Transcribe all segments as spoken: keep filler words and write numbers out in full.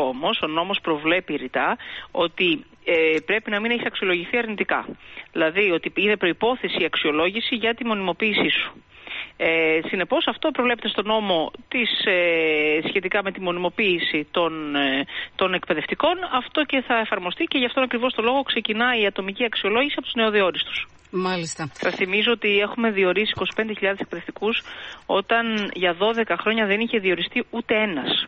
όμως, ο νόμος προβλέπει ρητά ότι ε, πρέπει να μην έχει αξιολογηθεί αρνητικά. Δηλαδή ότι είναι προϋπόθεση η αξιολόγηση για τη μονιμοποίησή σου. Ε, συνεπώς αυτό προβλέπεται στο νόμο της, ε, σχετικά με τη μονιμοποίηση των, ε, των εκπαιδευτικών. Αυτό και θα εφαρμοστεί και γι' αυτόν ακριβώς το λόγο ξεκινάει η ατομική αξιολόγηση από τους νεοδιόριστους. Μάλιστα. Σας θυμίζω ότι έχουμε διορίσει είκοσι πέντε χιλιάδες εκπαιδευτικούς όταν για δώδεκα χρόνια δεν είχε διοριστεί ούτε ένας.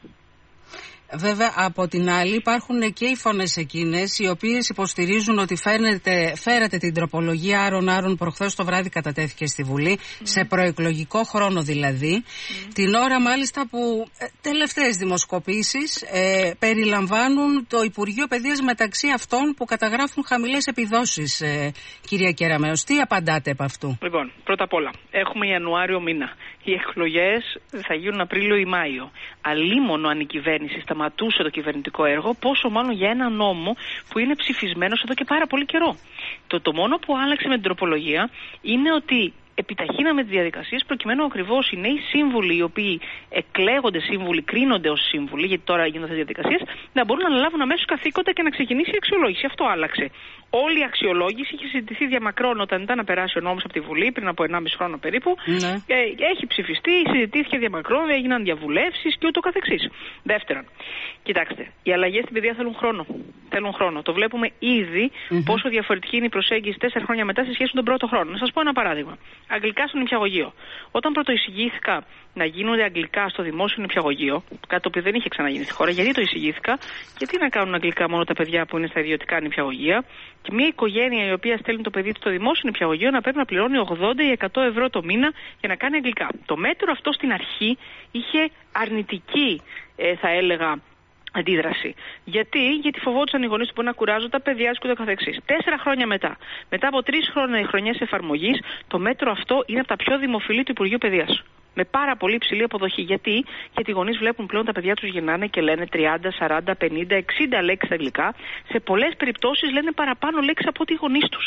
Βέβαια, από την άλλη υπάρχουν και οι φωνές εκείνες οι οποίες υποστηρίζουν ότι φέρνετε, φέρατε την τροπολογία άρον-άρον, προχθές το βράδυ κατατέθηκε στη Βουλή, mm. σε προεκλογικό χρόνο δηλαδή, mm. την ώρα μάλιστα που ε, τελευταίες δημοσκοπήσεις ε, περιλαμβάνουν το Υπουργείο Παιδείας μεταξύ αυτών που καταγράφουν χαμηλές επιδόσεις, ε, κυρία Κεραμέως. Τι απαντάτε από αυτού? Λοιπόν, πρώτα απ' όλα, έχουμε Ιανουάριο μήνα. Οι εκλογές θα γίνουν Απρίλιο ή Μάιο. Αλίμονο αν η κυβέρνηση σταματούσε το κυβερνητικό έργο, πόσο μάλλον για ένα νόμο που είναι ψηφισμένος εδώ και πάρα πολύ καιρό. Το, το μόνο που άλλαξε με την τροπολογία είναι ότι επιταχύναμε τις διαδικασίες προκειμένου ακριβώς οι νέοι σύμβουλοι, οι οποίοι εκλέγονται σύμβουλοι, κρίνονται ως σύμβουλοι, γιατί τώρα γίνονται αυτές τις διαδικασίες, να μπορούν να αναλάβουν αμέσως καθήκοντα και να ξεκινήσει η αξιολόγηση. Αυτό άλλαξε. Όλη η αξιολόγηση είχε συζητηθεί διαμακρόν όταν ήταν να περάσει ο νόμος από τη Βουλή πριν από ενάμιση χρόνο περίπου. Ναι. Ε, έχει ψηφιστεί, συζητήθηκε διαμακρόν, έγιναν διαβουλεύσεις και ούτω καθεξής. Δεύτερον, κοιτάξτε, οι αλλαγές στην παιδεία θέλουν χρόνο. Θέλουν χρόνο. Το βλέπουμε ήδη mm-hmm. πόσο διαφορετική είναι η προσέγγιση τέσσερα χρόνια μετά σε σχέση με τον πρώτο χρόνο. Να σας πω ένα παράδειγμα. Αγγλικά στο νηπιαγωγείο. Όταν πρωτοεισηγήθηκα να γίνονται αγγλικά στο δημόσιο νηπιαγωγείο, κάτι το οποίο δεν είχε ξαναγίνει στη χώρα, γιατί το εισηγήθηκα, γιατί να κάνουν αγγλικά μόνο τα παιδιά που είναι στα ιδιωτικά νηπιαγωγεία, και μια οικογένεια η οποία στέλνει το παιδί του στο δημόσιο νηπιαγωγείο να πρέπει να πληρώνει ογδόντα ή εκατό ευρώ το μήνα για να κάνει αγγλικά. Το μέτρο αυτό στην αρχή είχε αρνητική, ε, θα έλεγα, αντίδραση. Γιατί? Γιατί φοβόντουσαν οι γονείς που μπορεί να κουράζουν τα παιδιά και ούτω καθεξής. Τέσσερα χρόνια μετά, μετά από τρεις χρονιές εφαρμογής, το μέτρο αυτό είναι από τα πιο δημοφιλή του Υπουργείου Παιδείας. Με πάρα πολύ υψηλή αποδοχή. Γιατί? Γιατί οι γονείς βλέπουν πλέον τα παιδιά τους γυρνάνε και λένε τριάντα, σαράντα, πενήντα, εξήντα λέξεις αγγλικά. Σε πολλές περιπτώσεις λένε παραπάνω λέξεις από ό,τι οι γονείς τους.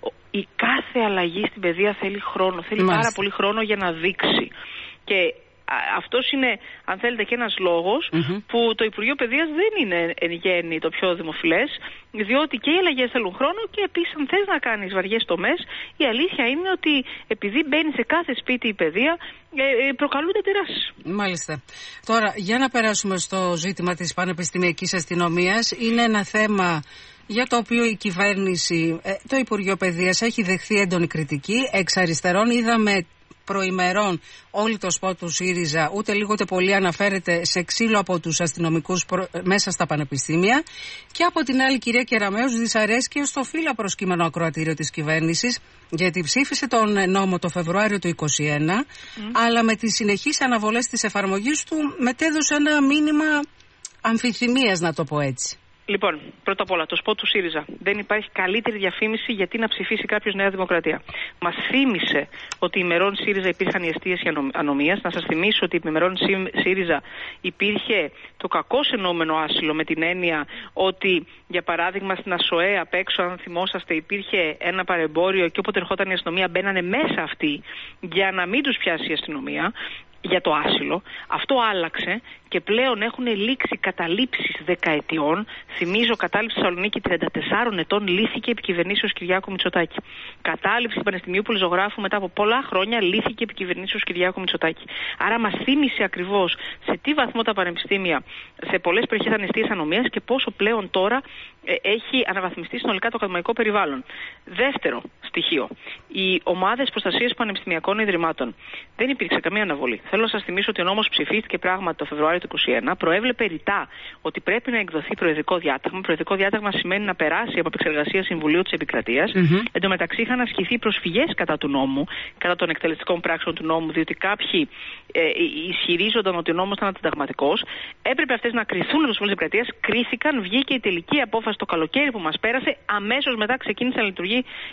Η κάθε αλλαγή στην παιδεία θέλει χρόνο. Θέλει Μάλιστα. πάρα πολύ χρόνο για να δείξει. Και αυτός είναι, αν θέλετε, και ένας λόγος mm-hmm. που το Υπουργείο Παιδείας δεν είναι εν γέννη το πιο δημοφιλές, διότι και οι αλλαγές θέλουν χρόνο και επίσης αν θες να κάνεις βαριές τομές, η αλήθεια είναι ότι επειδή μπαίνει σε κάθε σπίτι η παιδεία, ε, προκαλούνται τεράστιες. Μάλιστα. Τώρα, για να περάσουμε στο ζήτημα της πανεπιστημιακής αστυνομίας, είναι ένα θέμα για το οποίο η κυβέρνηση, το Υπουργείο Παιδείας έχει δεχθεί έντονη κριτική. Εξ αριστερών είδαμε προημερών όλη το σποτ του ΣΥΡΙΖΑ ούτε λίγο ούτε πολύ αναφέρεται σε ξύλο από τους αστυνομικούς προ... μέσα στα πανεπιστήμια, και από την άλλη κυρία Κεραμέως δυσαρέσκεια στο φύλλα προσκύμενο ακροατήριο της κυβέρνησης, γιατί ψήφισε τον νόμο το Φεβρουάριο του είκοσι ένα mm. αλλά με τις συνεχείς αναβολές της εφαρμογής του μετέδωσε ένα μήνυμα αμφιθυμίας, να το πω έτσι. Λοιπόν, πρώτα απ' όλα, το σποτ του ΣΥΡΙΖΑ. Δεν υπάρχει καλύτερη διαφήμιση γιατί να ψηφίσει κάποιος Νέα Δημοκρατία. Μας θύμισε ότι ημερών ΣΥΡΙΖΑ υπήρχαν οι αιστείες ανομίας. Να σας θυμίσω ότι ημερών ΣΥΡΙΖΑ υπήρχε το κακώς εννοούμενο άσυλο, με την έννοια ότι, για παράδειγμα, στην ΑΣΟΕ απ' έξω, αν θυμόσαστε, υπήρχε ένα παρεμπόριο και όποτε ερχόταν η αστυνομία μπαίνανε μέσα αυτοί για να μην τους πιάσει η αστυνομία για το άσυλο. Αυτό άλλαξε και πλέον έχουν λήξει καταλήψεις δεκαετιών. Θυμίζω, κατάληψη Θεσσαλονίκη τριάντα τεσσάρων ετών λύθηκε επί κυβερνήσεως Κυριάκου Μητσοτάκη. Κατάληψη Πανεπιστημίου Πολυζωγράφου μετά από πολλά χρόνια λύθηκε επί κυβερνήσεως Κυριάκου Μητσοτάκη. Άρα μας θύμισε ακριβώς σε τι βαθμό τα πανεπιστήμια σε πολλές περιοχές ήταν αιστείες ανομίας και πόσο πλέον τώρα ε, έχει αναβαθμιστεί συνολικά το ακαδημαϊκό περιβάλλον. Δεύτερο στοιχείο. Οι ομάδες προστασίας πανεπιστημιακών ιδρυμάτων. Δεν υπήρξε καμία αναβολή. Θέλω να σας θυμίσω ότι ο νόμος ψηφίστηκε πράγματι το Φεβρουάριο του είκοσι ένα, προέβλεπε ρητά ότι πρέπει να εκδοθεί προεδρικό διάταγμα. Προεδρικό διάταγμα σημαίνει να περάσει από επεξεργασία Συμβουλίου της Επικρατείας. Mm-hmm. Εν τω μεταξύ είχαν ασκηθεί προσφυγές κατά του νόμου, κατά των εκτελεστικών πράξεων του νόμου, διότι κάποιοι ε, ισχυρίζονταν ότι ο νόμος ήταν αντισυνταγματικός. Έπρεπε αυτές να κριθούν από το Συμβούλιο της Επικρατείας. Κρίθηκαν, βγήκε η τελική απόφαση το καλοκαίρι που μας πέρασε. Αμέσως μετά ξεκίνησε να λειτουργεί η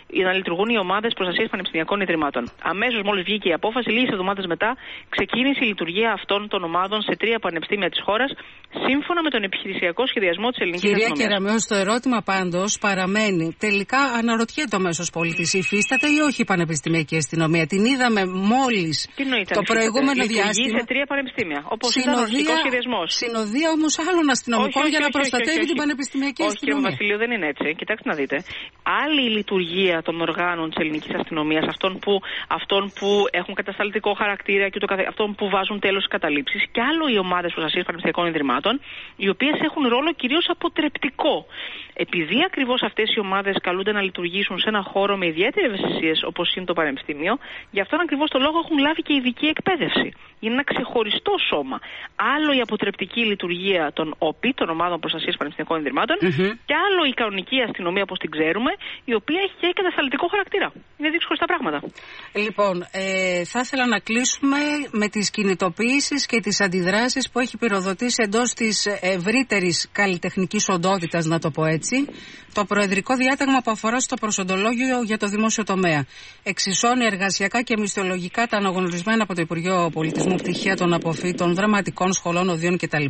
να λειτουργούν οι ομάδες προστασίας πανεπιστημιακών ιδρυμάτων. Αμέσως μόλις βγήκε η απόφαση, λίγες εβδομάδες μετά ξεκίνησε η λειτουργία αυτών των ομάδων σε τρία πανεπιστήμια της χώρας, σύμφωνα με τον επιχειρησιακό σχεδιασμό της ελληνικής αστυνομίας. Κυρία Κεραμέως, το ερώτημα πάντως παραμένει. Τελικά αναρωτιέται ο μέσος πολίτης, υφίσταται ή όχι η πανεπιστημιακή αστυνομία? Την είδαμε μόλις το προηγούμενο διάστημα. Σε τρία πανεπιστήμια, όπως ήταν ο αρχικός σχεδιασμός. Συνοδεία όμως άλλων αστυνομικών όχι, όχι, για να όχι, προστατεύει όχι, όχι, όχι. την πανεπιστημιακή όχι, αστυνομία. Όχι, Βασίλειο, δεν είναι έτσι. Κοιτάξτε να δείτε. Άλλη η λειτουργία των οργάνων της ελληνικής αστυνομίας, αυτών που, αυτών που έχουν κατασταλτικό χαρακτήρα και το, αυτών που βάζουν τέλος στις καταλήψεις, και άλλο οι ομάδες προστασίας πανεπιστημιακών ιδρυμάτων, οι οποίες έχουν ρόλο κυρίως αποτρεπτικό. Επειδή ακριβώς αυτές οι ομάδες καλούνται να λειτουργήσουν σε ένα χώρο με ιδιαίτερες ευαισθησίες όπως είναι το Πανεπιστήμιο, γι' αυτόν ακριβώς το λόγο έχουν λάβει και ειδική εκπαίδευση. Είναι ένα ξεχωριστό σώμα. Άλλο η αποτρεπτική λειτουργία των Ο Π I, των Ομάδων Προστασίας Πανεπιστημιακών Ιδρυμάτων, mm-hmm. και άλλο η κανονική αστυνομία όπως την ξέρουμε, η οποία έχει και κατασταλτικό χαρακτήρα. Είναι δύο ξεχωριστά πράγματα. Λοιπόν, ε, θα ήθελα να κλείσουμε με τις κινητοποιήσεις και τις αντιδράσεις που έχει πυροδοτήσει εντός της ευρύτερης καλλιτεχνικής οντότητας, να το πω έτσι, το προεδρικό διάταγμα που αφορά στο προσοντολόγιο για το δημόσιο τομέα. Εξισώνει εργασιακά και μισθολογικά τα αναγνωρισμένα από το Υπουργείο Πολιτισμού πτυχία των αποφύτων, δραματικών σχολών, οδείων κτλ.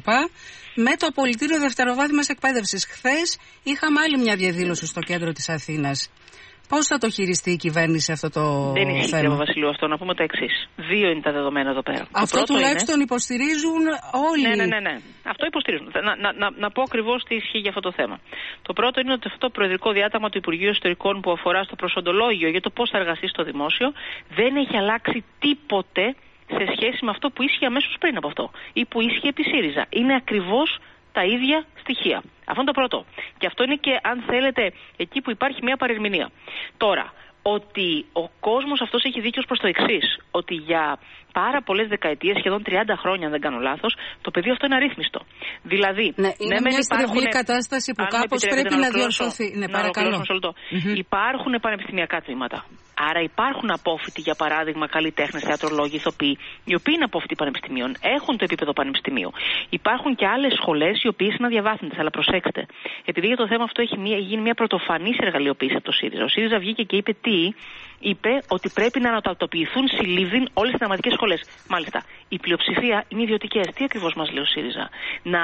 Με το απολυτήριο δευτεροβάθμιας εκπαίδευσης. Χθες είχαμε άλλη μια διαδήλωση στο κέντρο της Αθήνας. Πώς θα το χειριστεί η κυβέρνηση αυτό το Δεν ισχύει, θέμα? κύριε Βασιλείου, αυτό να πούμε το εξής. Δύο είναι τα δεδομένα εδώ πέρα. Αυτό τουλάχιστον είναι... υποστηρίζουν όλοι. Ναι, ναι, ναι, ναι. Αυτό υποστηρίζουν. Να, να, να, να πω ακριβώς τι ισχύει για αυτό το θέμα. Το πρώτο είναι ότι αυτό το προεδρικό διάταγμα του Υπουργείου Εσωτερικών που αφορά στο προσοντολόγιο για το πώς θα εργαστεί στο δημόσιο δεν έχει αλλάξει τίποτε σε σχέση με αυτό που ίσχυε αμέσως πριν από αυτό ή που ίσχυε επί ΣΥΡΙΖΑ. Είναι ακριβώς τα ίδια στοιχεία. Αυτό είναι το πρώτο. Και αυτό είναι και, αν θέλετε, εκεί που υπάρχει μια παρερμηνία. Τώρα, ότι ο κόσμος αυτός έχει δίκιο προς το εξής, ότι για πάρα πολλές δεκαετίες, σχεδόν τριάντα χρόνια, αν δεν κάνω λάθος, το πεδίο αυτό είναι αρρύθμιστο. Δηλαδή, ναι, είναι ναι, μια στρεβλή κατάσταση που κάπως πρέπει να διορθωθεί. Ναι, να παρακαλώ. Mm-hmm. Υπάρχουν πανεπιστημιακά τμήματα. Άρα υπάρχουν απόφοιτοι, για παράδειγμα, καλλιτέχνες, θεατρολόγοι, ηθοποιοί, οι οποίοι είναι απόφοιτοι πανεπιστημίων, έχουν το επίπεδο πανεπιστημίου. Υπάρχουν και άλλες σχολές οι οποίες είναι αδιαβάθμιτες, αλλά προσέξτε. Επειδή για το θέμα αυτό έχει μια, γίνει μια πρωτοφανής εργαλειοποίηση από το ΣΥΡΙΖΑ. Ο ΣΥΡΙΖΑ βγήκε και είπε τι? Είπε ότι πρέπει να ανατακτοποιηθούν συλλήβδιν όλες οι συνταγματικές σχολές. Μάλιστα, η πλειοψηφία είναι ιδιωτικές. Τι ακριβώς μας λέει ο ΣΥΡΙΖΑ? Να.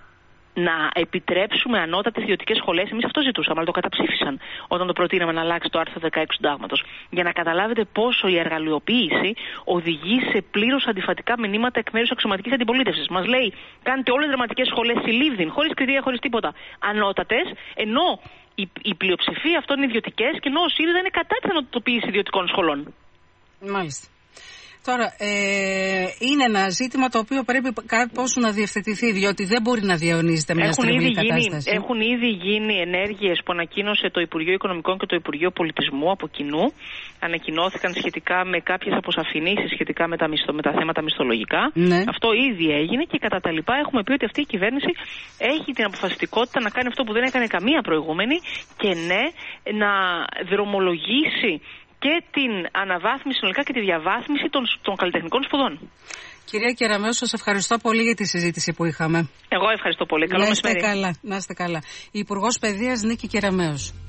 να επιτρέψουμε ανώτατες ιδιωτικές σχολές. Εμείς αυτό ζητούσαμε, αλλά το καταψήφισαν όταν το προτείναμε να αλλάξει το άρθρο δεκαέξι του Συντάγματος. Για να καταλάβετε πόσο η εργαλειοποίηση οδηγεί σε πλήρως αντιφατικά μηνύματα εκ μέρους αξιωματικής αντιπολίτευσης. Μας λέει, κάντε όλες τις δραματικές σχολές συλλήβδιν, χωρίς κριτήρια, χωρίς τίποτα, ανώτατες, ενώ η, η πλειοψηφία αυτών είναι ιδιωτικές και ενώ ο ΣΥΡΙΖΑ είναι κατά της ανωτατοποίησης ιδιωτικών σχολών. Μάλιστα. Τώρα, ε, είναι ένα ζήτημα το οποίο πρέπει κάπως να διευθετηθεί, διότι δεν μπορεί να διαιωνίζεται μια στρεβλή κατάσταση. Έχουν ήδη γίνει ενέργειες που ανακοίνωσε το Υπουργείο Οικονομικών και το Υπουργείο Πολιτισμού από κοινού. Ανακοινώθηκαν σχετικά με κάποιες αποσαφηνήσεις σχετικά με τα, μισθο, με τα θέματα μισθολογικά. Ναι. Αυτό ήδη έγινε και κατά τα λοιπά έχουμε πει ότι αυτή η κυβέρνηση έχει την αποφασιστικότητα να κάνει αυτό που δεν έκανε καμία προηγούμενη και ναι, να δρομολογήσει και την αναβάθμιση συνολικά και τη διαβάθμιση των, των καλλιτεχνικών σπουδών. Κυρία Κεραμέως, σας ευχαριστώ πολύ για τη συζήτηση που είχαμε. Εγώ ευχαριστώ πολύ. Καλό μεσημέρι. Να είστε καλά. Να είστε καλά. Η Υπουργός Παιδείας Νίκη Κεραμέως.